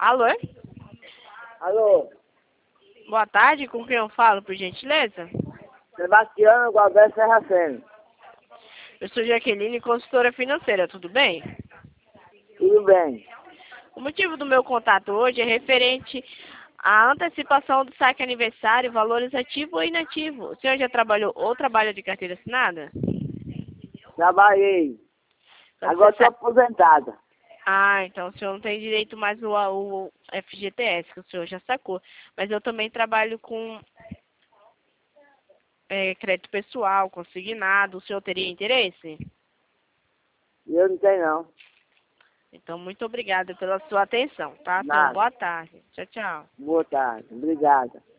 Alô? Alô, Boa tarde, com quem eu falo, por gentileza? Sebastião Gualberto Serraceno. Eu sou Jaqueline, consultora financeira, tudo bem? Tudo bem? O motivo do meu contato hoje é referente à antecipação do saque aniversário, valores ativo ou inativo. O senhor já trabalhou ou trabalha de carteira assinada? Trabalhei. Quando Agora você estou aposentada. Ah, então o senhor não tem direito mais ao FGTS, que o senhor já sacou. Mas eu também trabalho com crédito pessoal, consignado. O senhor teria interesse? Eu não tenho não. Então, muito obrigada pela sua atenção, tá? Tenha uma Nada. boa tarde. Tchau, tchau. Boa tarde. Obrigada.